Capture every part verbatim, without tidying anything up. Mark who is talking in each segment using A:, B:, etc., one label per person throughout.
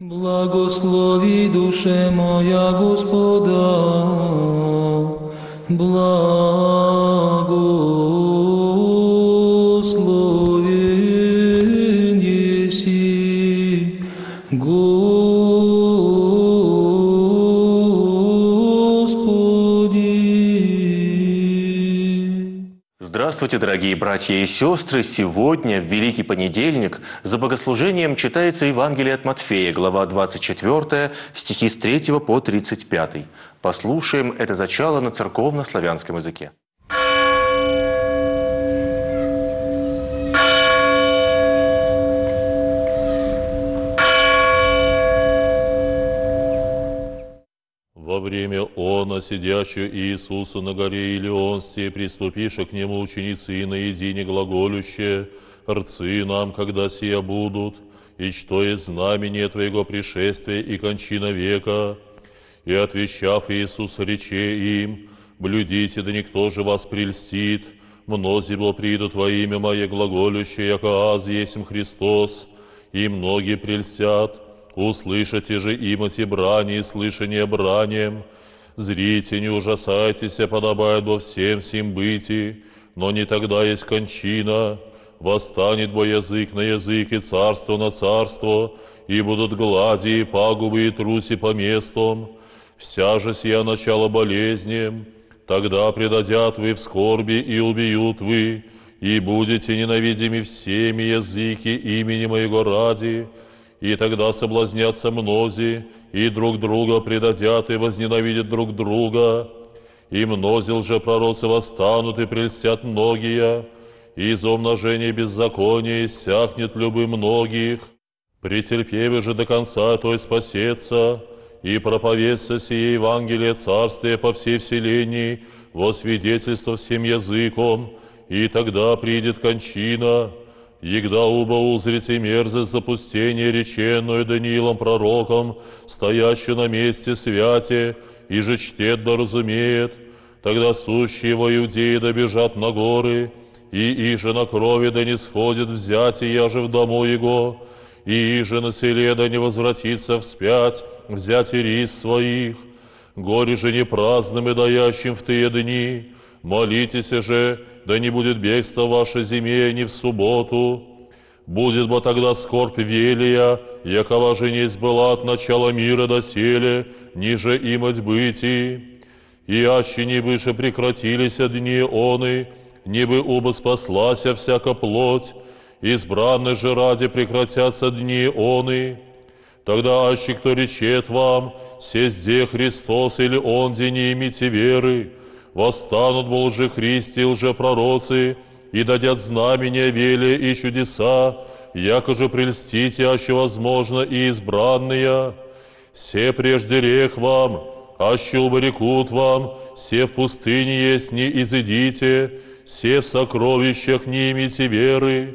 A: Благослови, душе моя, Господа, благословен еси, Господи.
B: Здравствуйте, дорогие братья и сестры! Сегодня, в Великий Понедельник, за богослужением читается Евангелие от Матфея, глава двадцать четвёртая, стихи с третьего по тридцать пятый. Послушаем это зачало на церковно-славянском языке.
C: Во время она, сидящего Иисуса на горе Илионсте, приступиша к нему ученицы наедине глаголюще: «Рцы нам, когда сия будут, и что есть знамение Твоего пришествия и кончина века?» И отвечав Иисус, рече им: «Блюдите, да никто же вас прельстит. Мнози бо придут во имя Мое глаголюще, яко аз есмь Христос, и многие прельстят. Услышите же имати брани и слышание бранием. Зрите, не ужасайтесь, подобает во всем сим быти, но не тогда есть кончина. Восстанет бо язык на язык и царство на царство, и будут глади и пагубы и труси по местам. Вся же сия начало болезням. Тогда предадят вы в скорби и убьют вы, и будете ненавидимы всеми языки имени Моего ради. И тогда соблазнятся мнози, и друг друга предадят, и возненавидят друг друга. И мнози лжепророцы восстанут, и прельстят многие, и из-за умножения беззакония иссякнет любы многих. Претерпевы же до конца той спасется, и проповедься сие Евангелие Царствия по всей вселенной, во свидетельство всем языком, и тогда придет кончина. Егда уба узрите мерзость запустения, реченную Даниилом пророком, стоящую на месте святе, и же чтет да разумеет, тогда сущие во Иудеи добежат на горы, и иже на крови да не сходит взятие, я же в дому его, и иже на селе да не возвратится вспять взять рис своих. Горе же не праздным и даящим в те дни, молитесь же, да не будет бегства в вашей зиме ни в субботу. Будет бы тогда скорбь велия, якова же несть была от начала мира доселе, ниже имать быти. И аще не выше прекратились дни оны, не бы оба спаслася всяка плоть, избранны же ради прекратятся дни оны. Тогда аще кто речет вам, сезде Христос или онде не имите веры, восстанут бо лжехристи и лжепророцы, и дадят знамения, велия и чудеса, яко же прельстите, аще возможно, и избранные. Все прежде рех вам, аще уборекут вам, все в пустыне есть, не изыдите, все в сокровищах не имите веры.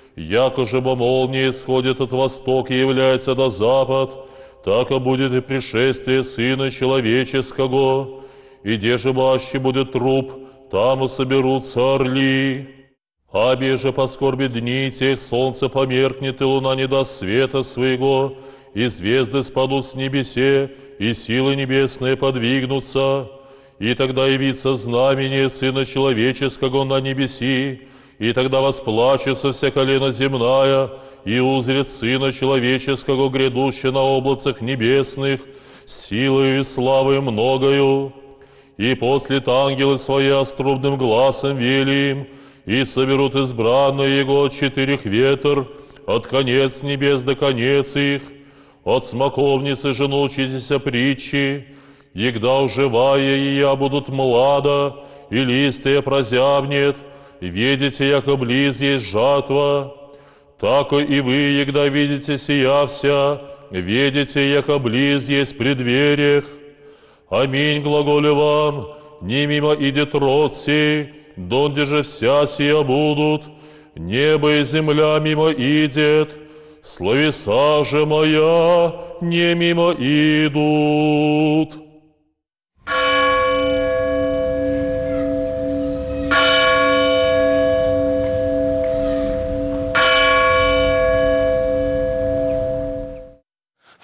C: Яко же бо молния сходит от востока и является до запад, так и будет и пришествие Сына Человеческого. И где же аще будет труп, там и соберутся орли. Аби же по скорби дни тех солнце померкнет, и луна не даст света своего, и звезды спадут с небесе, и силы небесные подвигнутся. И тогда явится знамение Сына Человеческого на небеси, и тогда восплачется вся колено земная, и узрит Сына Человеческого, грядущего на облацах небесных, силою и славой многою. И послет ангелы свои острубным гласом вели им, и соберут избранные Его от четырех ветр, от конец небес до конец их. От смоковницы же научитесь притчи, егда уживая ее будут млада, и листья прозябнет, видите, яко близ есть жатва. Тако и вы, егда видите сия вся, видите, яко близ есть преддвериях. Аминь, глаголю вам, не мимо идет род сей, донде же вся сия будут, небо и земля мимо идет, словеса же моя не мимо идут».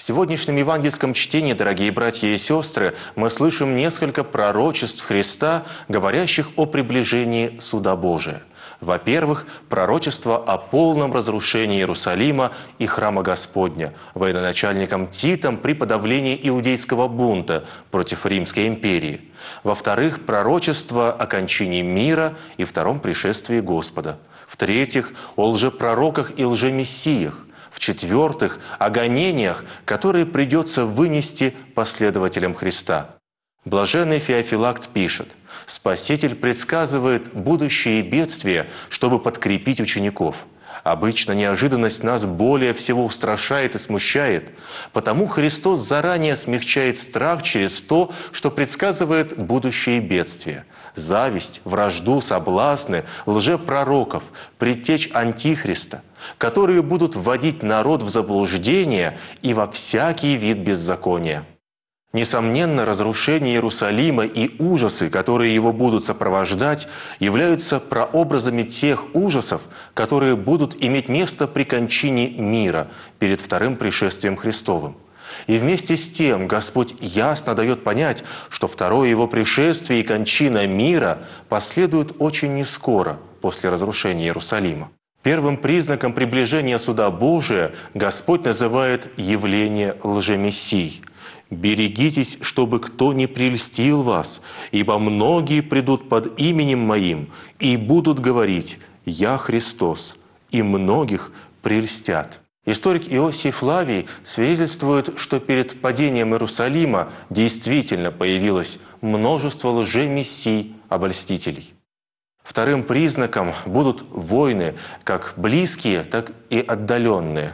B: сегодняшнем евангельском чтении, дорогие братья и сестры, мы слышим несколько пророчеств Христа, говорящих о приближении суда Божия. Во-первых, пророчество о полном разрушении Иерусалима и храма Господня военачальником Титом при подавлении иудейского бунта против Римской империи. Во-вторых, пророчество о кончине мира и втором пришествии Господа. В-третьих, о лжепророках и лжемессиях. В-четвертых, о гонениях, которые придется вынести последователям Христа. Блаженный Феофилакт пишет: «Спаситель предсказывает будущие бедствия, чтобы подкрепить учеников. Обычно неожиданность нас более всего устрашает и смущает, потому Христос заранее смягчает страх через то, что предсказывает будущие бедствия. Зависть, вражду, соблазны, лжепророков, предтечь Антихриста, которые будут вводить народ в заблуждение и во всякий вид беззакония». Несомненно, разрушение Иерусалима и ужасы, которые его будут сопровождать, являются прообразами тех ужасов, которые будут иметь место при кончине мира перед вторым пришествием Христовым. И вместе с тем Господь ясно дает понять, что второе Его пришествие и кончина мира последуют очень нескоро после разрушения Иерусалима. Первым признаком приближения суда Божия Господь называет явление лжемессий. «Берегитесь, чтобы кто не прельстил вас, ибо многие придут под именем Моим и будут говорить: „Я Христос“, и многих прельстят». Историк Иосий Флавий свидетельствует, что перед падением Иерусалима действительно появилось множество лжемессий-обольстителей. Вторым признаком будут войны, как близкие, так и отдаленные.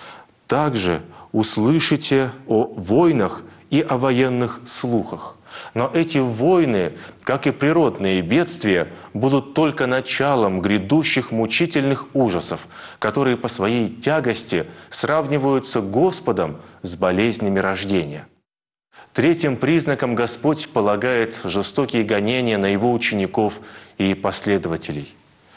B: Также услышите о войнах и о военных слухах. Но эти войны, как и природные бедствия, будут только началом грядущих мучительных ужасов, которые по своей тягости сравниваются Господом с болезнями рождения. Третьим признаком Господь полагает жестокие гонения на Его учеников и последователей.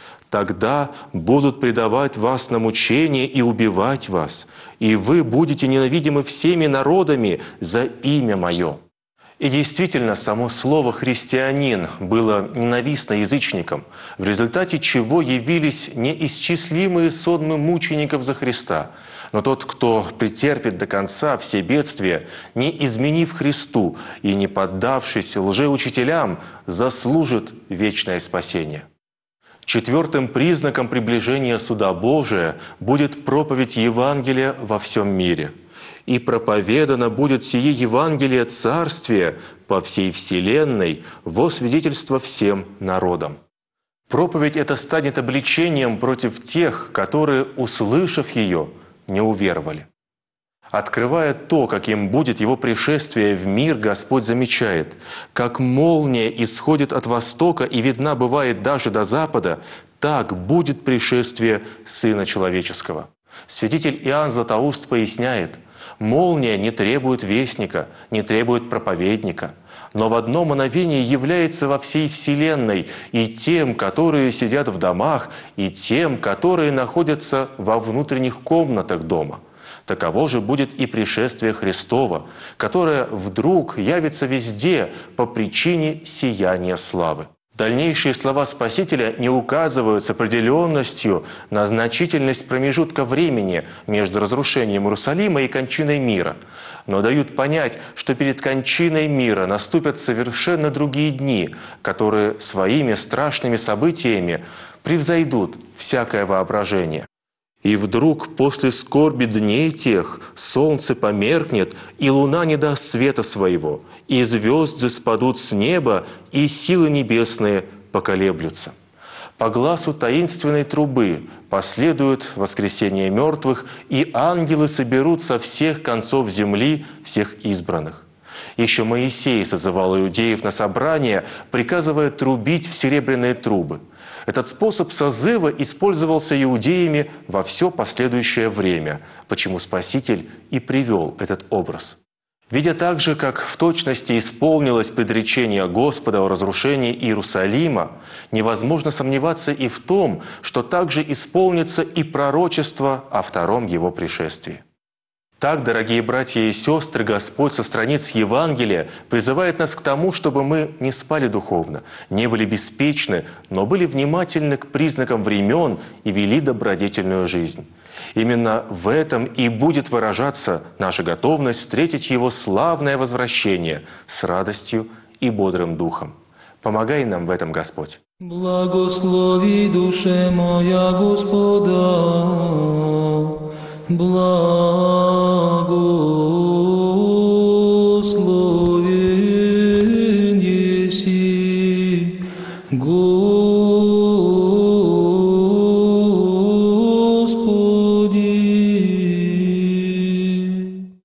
B: «Тогда будут предавать вас на мучение и убивать вас, и вы будете ненавидимы всеми народами за имя Мое». И действительно, само слово «христианин» было ненавистно язычникам, в результате чего явились неисчислимые сонмы мучеников за Христа. Но тот, кто претерпит до конца все бедствия, не изменив Христу и не поддавшись лжеучителям, заслужит вечное спасение. Четвертым признаком приближения суда Божия будет проповедь Евангелия во всем мире. «И проповедано будет сие Евангелие Царствия по всей вселенной во свидетельство всем народам». Проповедь эта станет обличением против тех, которые, услышав ее, не уверовали. Открывая то, каким будет Его пришествие в мир, Господь замечает: «Как молния исходит от востока и видна бывает даже до запада, так будет пришествие Сына Человеческого». Святитель Иоанн Златоуст поясняет: «Молния не требует вестника, не требует проповедника, но в одно мгновение является во всей вселенной и тем, которые сидят в домах, и тем, которые находятся во внутренних комнатах дома. Таково же будет и пришествие Христово, которое вдруг явится везде по причине сияния славы». Дальнейшие слова Спасителя не указывают с определенностью на значительность промежутка времени между разрушением Иерусалима и кончиной мира, но дают понять, что перед кончиной мира наступят совершенно другие дни, которые своими страшными событиями превзойдут всякое воображение. «И вдруг после скорби дней тех солнце померкнет, и луна не даст света своего, и звезды спадут с неба, и силы небесные поколеблются. По гласу таинственной трубы последует воскресение мертвых, и ангелы соберут со всех концов земли всех избранных». Еще Моисей созывал иудеев на собрание, приказывая трубить в серебряные трубы. Этот способ созыва использовался иудеями во все последующее время, почему Спаситель и привел этот образ. Видя также, как в точности исполнилось предречение Господа о разрушении Иерусалима, невозможно сомневаться и в том, что также исполнится и пророчество о втором Его пришествии. Так, дорогие братья и сестры, Господь со страниц Евангелия призывает нас к тому, чтобы мы не спали духовно, не были беспечны, но были внимательны к признакам времен и вели добродетельную жизнь. Именно в этом и будет выражаться наша готовность встретить Его славное возвращение с радостью и бодрым духом. Помогай нам в этом, Господь.
A: Благослови душе моя Господа, благо.